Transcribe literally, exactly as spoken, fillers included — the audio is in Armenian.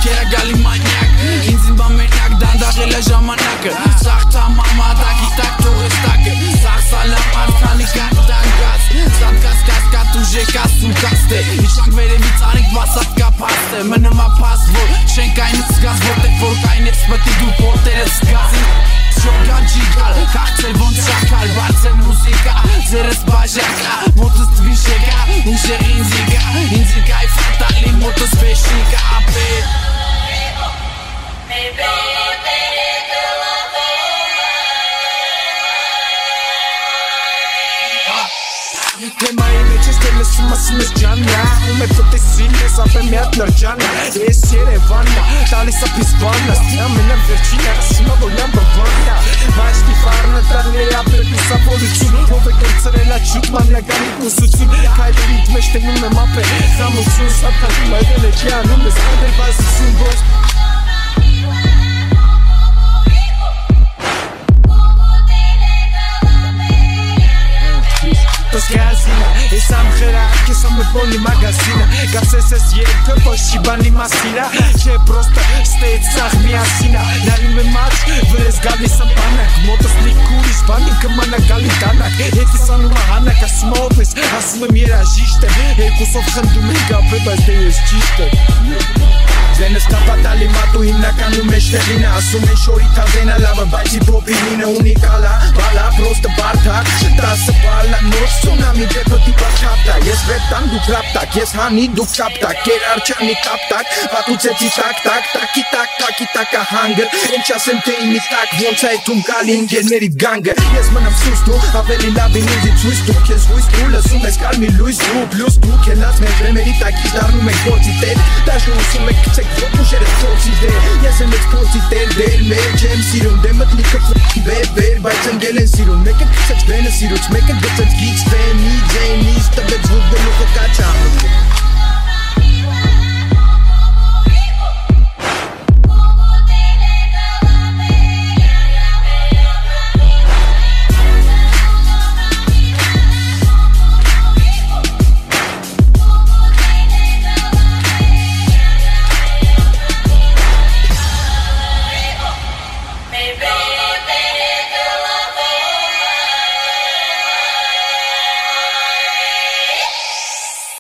կերա գալի մանյակ Ինձ իմ բամենյակ դանդաղել է ժամանակը Սաղ թամամա տակի տակ թողես տակը Սաղ սալամար քանի կակ տանգած Սատկաս կասկատ ուժե կաս ու կաստ է Իշանք վերևից արինք բասատ կա պաստ է Մնմա պաս որ շենք այնից զգազ Որտեք որ կայնեց պտի դու պորտերդ զգազ Շոգան չի գալ, կաղցել ոնց շակալ Բարձր մուզիկա, ձերս բաժակա Մոտս դվիշեկա, ուժեղ ինձիկա Ինձիկա ի ֆատալի մոտս վեշիկա ապետ Թեմայի մեջ ես դե լսում ասում ես ջաննա Ում է պտեսին ես ապե մի հատ նրջաննա Ես Երևաննա, տալիս ապիս բաննա Ամենը վերջինը ասում է որ լամբը բաննա Մաշտի վարնը տարների ապրեք լուսավորություն Ով է կրծրել աչուտ մանյականի կուսություն Կայլերիտ մեջ տենում եմ ապե Խամություն սատանում այդել է չի անում ես Ադել բազություն ոս Ես ամխերա, ես ամեբոլի մագասինը Գասես ես երկը, ոչի բանի մասիրա Չէ պրոստը ստեյց սաղ միասինա Նարին մե մաչ, վրես գալիս եմ բանակ Մոտս լիքուրիս, բանի կմանա գալի տանակ Հետ ես անում հանակ, ասում ով ես Ասում եմ երաժիշտ եմ Երկուսով խնդում են գապե, բայց դե ես ճիշտ եմ Ձենս կապատալի մատու հիմնականում մեջտեղինը Ասում են շորի թազենա լավը, բայց իպոպինինը ունիկալա Բալա, պրոստը բարդակ, տասը բալա նոր սունամի դեպը տիպա չապտակ Ես վետան դուք ռապտակ, ես հանի դուք չապտակ Կեր արջանի տապտակ, պատուցեցի տակ-տակ Տակի տակ, տակի տակա հանգր Ինչ ասեմ թե իմի տակ, ոնց այդում կալի ինգերներիդ գանգը Ես մնամ սուս դու, ավելի լավին ինձի ծույս Դուք ես հույս դու, լսում ես կար մի լույս դու Պլյուս դուք ելած մեր վրեմերի տակի դարնում եք գործի տեր Դաշը ուսում եք կցեք ոք ուշերս ծոցի դեր Ես եմ ես փոցի տեր դեր մեր չեմ սիրում Դե մտնիկը ֆ***ի վեր վեր, բայց ընգել են սիրում Մեկը կցեց բենը սիրուց, մեկը գծեց գիքս, վենի, ջեյնիս Տվեց վուր գլուխը կաչա